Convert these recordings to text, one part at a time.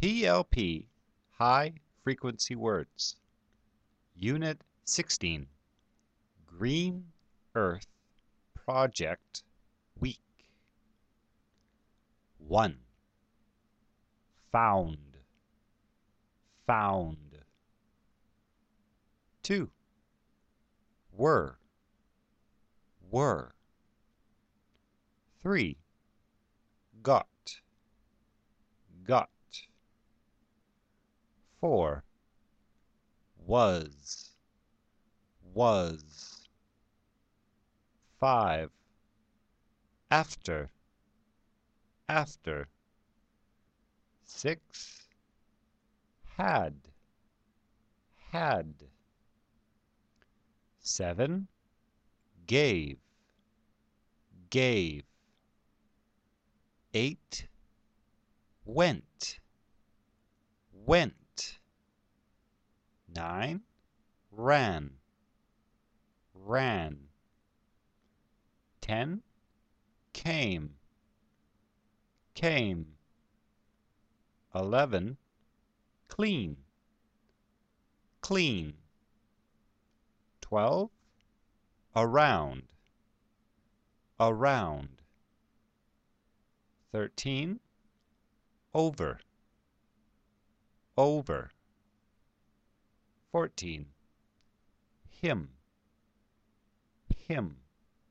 PLP, High Frequency Words. Unit 16, Green Earth Project Week. 1. Found, found. 2. Were, were. 3. Got, got. 4. Was, was. 5. After, after. 6. Had, had. 7. Gave, gave. 8. Went, went. 9. Ran, ran. 10. Came, came. 11. Clean, clean. 12. Around, around. 13. Over, over. 14. Him, him.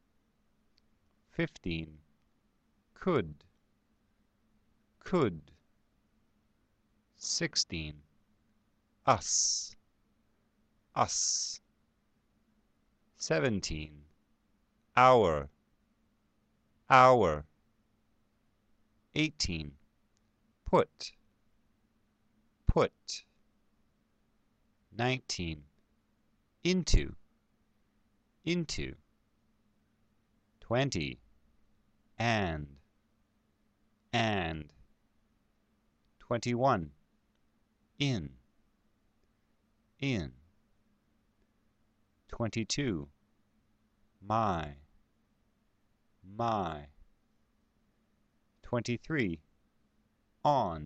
15. Could, could. 16. Us, us. 17. Hour, hour. 18. Put, put. 19. Into, into. 20. And. 21. In, 22. My, 23. On,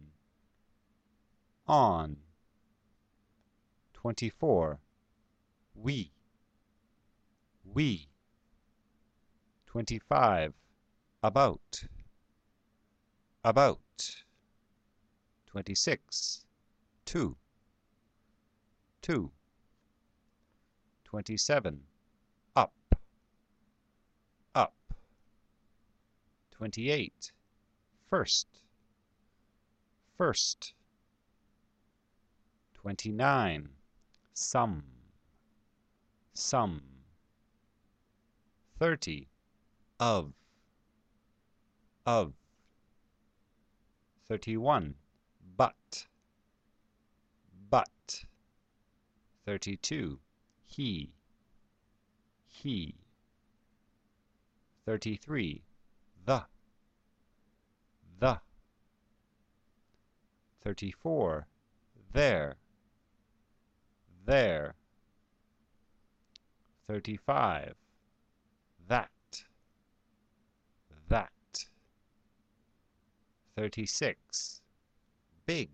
24. We, 25. About, 26. Two, 27. Up, 28. First, 29. Some, 30. Of, 31. But, 32. He, 33. The, 34. There, 35. That, 36. Big,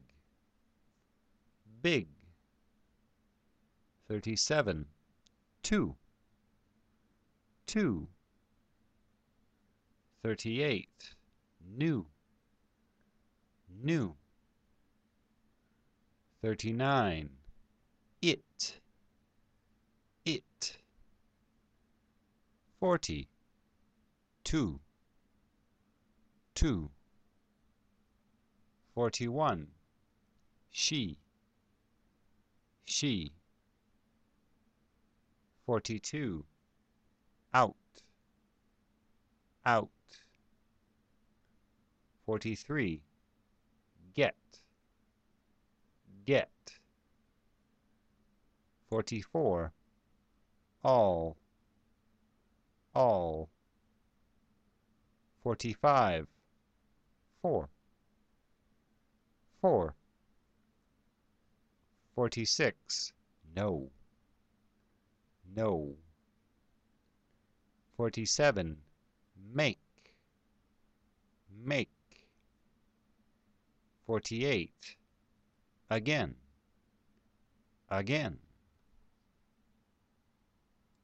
37. Two, 38. New, 39. It, 40. Two, 41. She, 42. Out, 43. Get, 44. All, 45. Four, 46. No, 47. Make, 48. again, again.